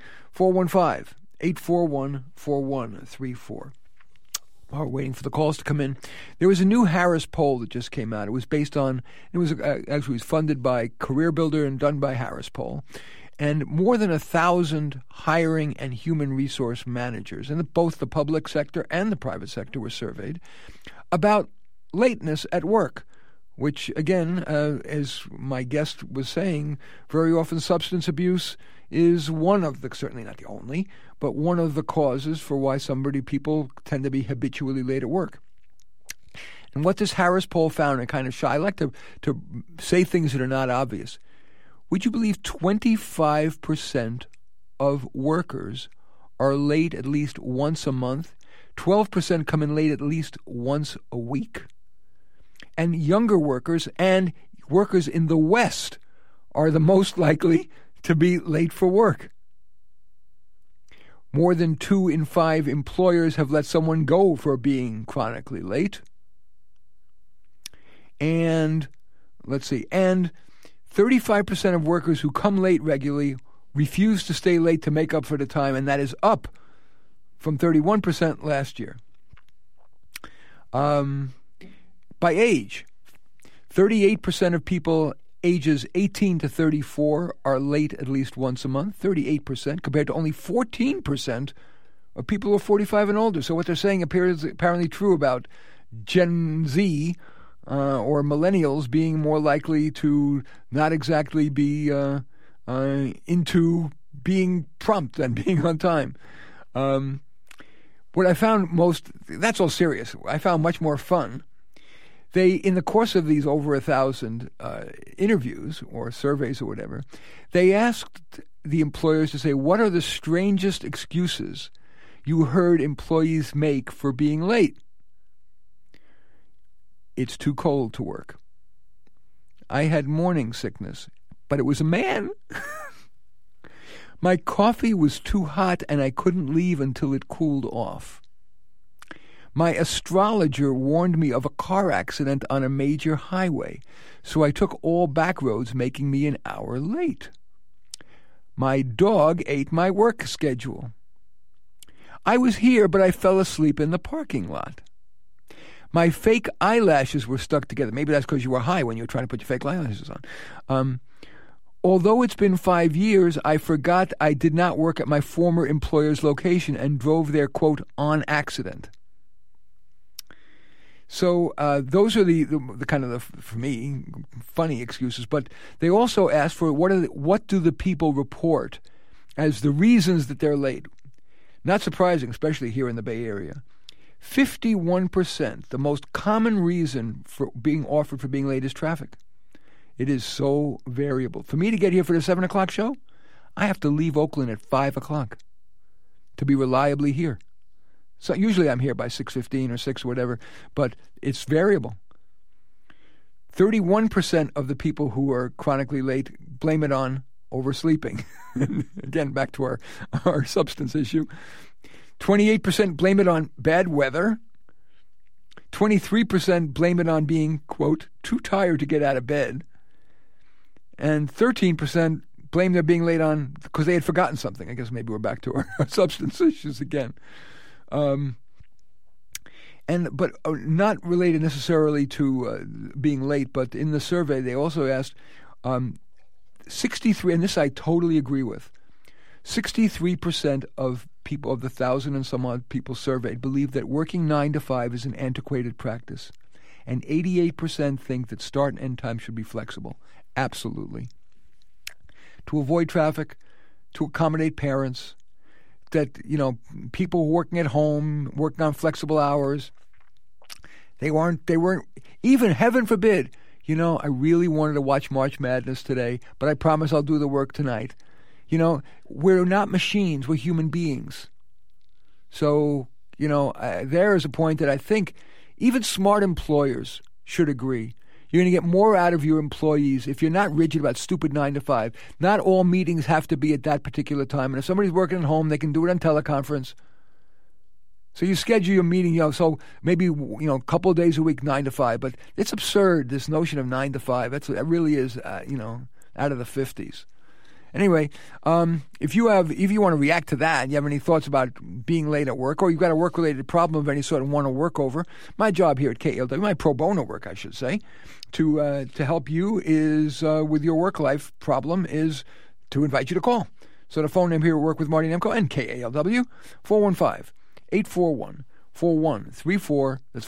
Speaker 2: 415-841-4134. While we're waiting for the calls to come in, there was a new Harris poll that just came out. It was funded by Career Builder and done by Harris Poll. and more than 1,000 hiring and human resource managers, and both the public sector and the private sector were surveyed, about lateness at work, which, again, as my guest was saying, very often substance abuse is one of the, certainly not the only, but one of the causes for why people tend to be habitually late at work. And what this Harris poll found, and kind of shy, I like to say things that are not obvious. Would you believe 25% of workers are late at least once a month? 12% come in late at least once a week? And younger workers and workers in the West are the most likely to be late for work. More than 2 in 5 employers have let someone go for being chronically late. And, and 35% of workers who come late regularly refuse to stay late to make up for the time, and that is up from 31% last year. By age, 38% of people ages 18 to 34 are late at least once a month, 38%, compared to only 14% of people who are 45 and older. So what they're saying appears apparently true about Gen Z or millennials being more likely to not exactly be into being prompt than being on time. What I found that's all serious. I found much more fun. In the course of these over 1,000 interviews or surveys or whatever, they asked the employers to say, what are the strangest excuses you heard employees make for being late? It's too cold to work. I had morning sickness, but it was a man. My coffee was too hot and I couldn't leave until it cooled off. My astrologer warned me of a car accident on a major highway, so I took all back roads, making me an hour late. My dog ate my work schedule. I was here, but I fell asleep in the parking lot. My fake eyelashes were stuck together. Maybe that's because you were high when you were trying to put your fake eyelashes on. Although it's been 5 years, I forgot I did not work at my former employer's location and drove there, quote, on accident. So those are the kind of the, for me, funny excuses. But they also asked for what do the people report as the reasons that they're late. Not surprising, especially here in the Bay Area. 51%, the most common reason for being offered for being late is traffic. It is so variable. For me to get here for the 7 o'clock show, I have to leave Oakland at 5 o'clock to be reliably here. So usually I'm here by 6:15 or 6 or whatever, but it's variable. 31% of the people who are chronically late blame it on oversleeping. Again, back to our substance issue. 28% blame it on bad weather. 23% blame it on being, quote, too tired to get out of bed. And 13% blame their being late on because they had forgotten something. I guess maybe we're back to our substance issues again. But not related necessarily to being late, but in the survey they also asked 63, and this I totally agree with, 63% of people, of the 1,000 and some odd people surveyed, believe that working 9 to 5 is an antiquated practice, and 88% think that start and end time should be flexible. Absolutely. To avoid traffic, to accommodate parents, that, people working at home, working on flexible hours, they weren't, even, heaven forbid, I really wanted to watch March Madness today, but I promise I'll do the work tonight. We're not machines, we're human beings. So, there is a point that I think even smart employers should agree. You're going to get more out of your employees if you're not rigid about stupid 9 to 5. Not all meetings have to be at that particular time. And if somebody's working at home, they can do it on teleconference. So you schedule your meeting, so maybe, a couple of days a week, 9 to 5. But it's absurd, this notion of 9 to 5. That really is, out of the 50s. Anyway, if you want to react to that, and you have any thoughts about being late at work, or you've got a work-related problem of any sort and want to work over, my job here at KLW, my pro bono work, I should say, to help you is with your work-life problem is to invite you to call. So the phone number here at Work with Marty Nemko and KALW, 415-841-4134. That's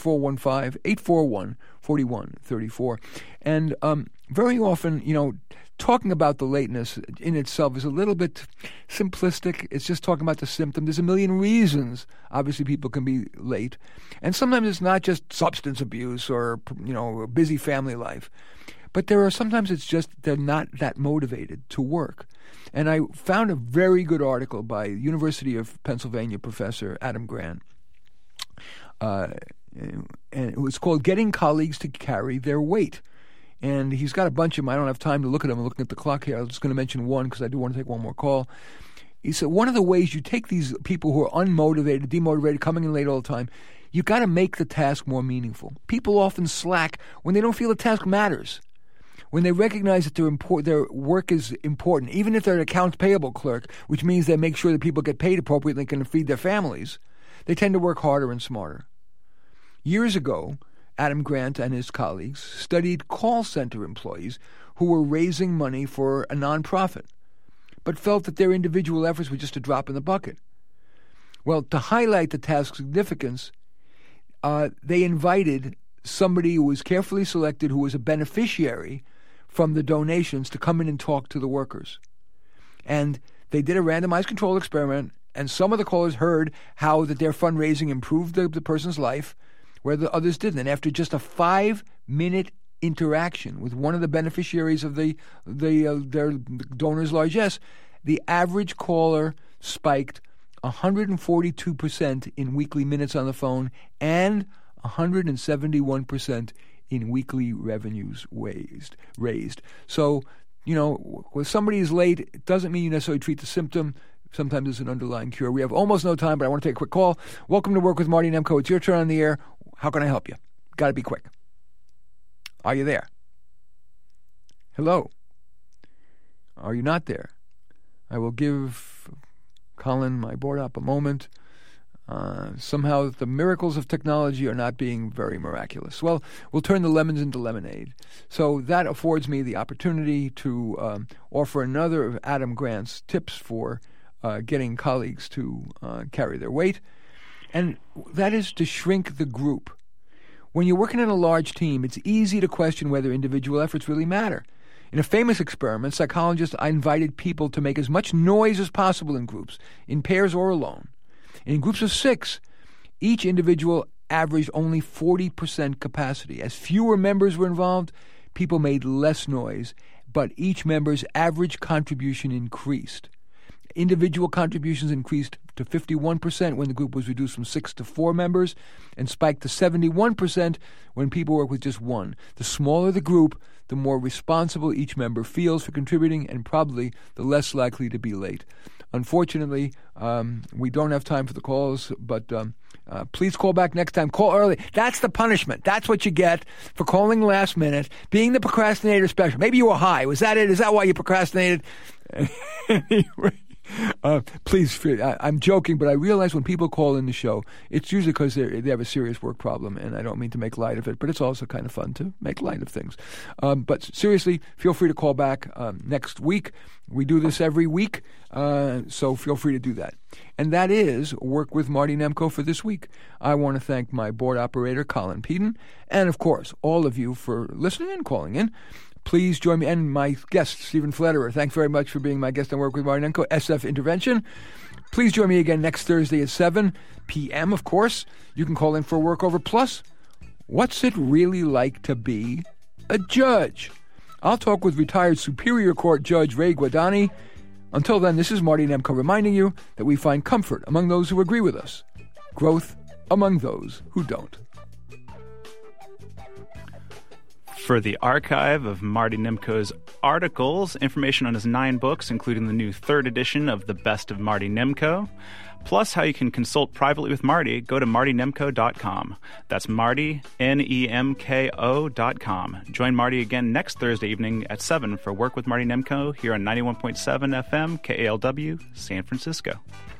Speaker 2: 415-841-4134. And very often, talking about the lateness in itself is a little bit simplistic. It's just talking about the symptom. There's a million reasons, obviously, people can be late. And sometimes it's not just substance abuse or, a busy family life. But sometimes it's just they're not that motivated to work. And I found a very good article by University of Pennsylvania professor Adam Grant. And it was called Getting Colleagues to Carry Their Weight. And he's got a bunch of them. I don't have time to look at them. I'm looking at the clock here. I was just going to mention one because I do want to take one more call. He said one of the ways you take these people who are unmotivated, demotivated, coming in late all the time, you got to make the task more meaningful. People often slack when they don't feel the task matters. When they recognize that their work is important, even if they're an accounts payable clerk, which means they make sure that people get paid appropriately and can feed their families, they tend to work harder and smarter. Years ago, Adam Grant and his colleagues studied call center employees who were raising money for a nonprofit, but felt that their individual efforts were just a drop in the bucket. Well, to highlight the task's significance, they invited somebody who was carefully selected, who was a beneficiary from the donations, to come in and talk to the workers. And they did a randomized control experiment, and some of the callers heard how that their fundraising improved the person's life, where the others didn't. And after just a 5-minute interaction with one of the beneficiaries of their donor's largesse, the average caller spiked 142% in weekly minutes on the phone and 171% in weekly revenues raised. So, when somebody is late, it doesn't mean you necessarily treat the symptom. Sometimes there's an underlying cure. We have almost no time, but I want to take a quick call. Welcome to Work with Marty Nemko. It's your turn on the air. How can I help you? Got to be quick. Are you there? Hello? Are you not there? I will give Colin, my board op, a moment. Somehow the miracles of technology are not being very miraculous. Well, we'll turn the lemons into lemonade. So that affords me the opportunity to offer another of Adam Grant's tips for getting colleagues to carry their weight, and that is to shrink the group. When you're working in a large team, it's easy to question whether individual efforts really matter. In a famous experiment, psychologists invited people to make as much noise as possible in groups, in pairs or alone. In groups of 6, each individual averaged only 40% capacity. As fewer members were involved, people made less noise, but each member's average contribution increased. Individual contributions increased to 51% when the group was reduced from 6 to 4 members, and spiked to 71% when people work with just 1. The smaller the group, the more responsible each member feels for contributing, and probably the less likely to be late. Unfortunately, we don't have time for the calls, but please call back next time. Call early. That's the punishment. That's what you get for calling last minute, being the procrastinator special. Maybe you were high. Was that it? Is that why you procrastinated? Anyway. Please, I'm joking, but I realize when people call in the show, it's usually because they have a serious work problem, and I don't mean to make light of it, but it's also kind of fun to make light of things. But seriously, feel free to call back next week. We do this every week, so feel free to do that. And that is Work with Marty Nemko for this week. I want to thank my board operator, Colin Peden, and of course, all of you for listening and calling in. Please join me and my guest, Stephen Fletterer. Thanks very much for being my guest on Work with Marty Nemko, SF Intervention. Please join me again next Thursday at 7 p.m., of course. You can call in for Workover Plus. What's it really like to be a judge? I'll talk with retired Superior Court Judge Ray Guadani. Until then, this is Marty Nemko reminding you that we find comfort among those who agree with us, growth among those who don't.
Speaker 6: For the archive of Marty Nemko's articles, information on his 9 books, including the new 3rd edition of The Best of Marty Nemko, plus how you can consult privately with Marty, go to martynemko.com. That's Marty, Nemko.com. Join Marty again next Thursday evening at 7 for Work with Marty Nemko here on 91.7 FM, KALW, San Francisco.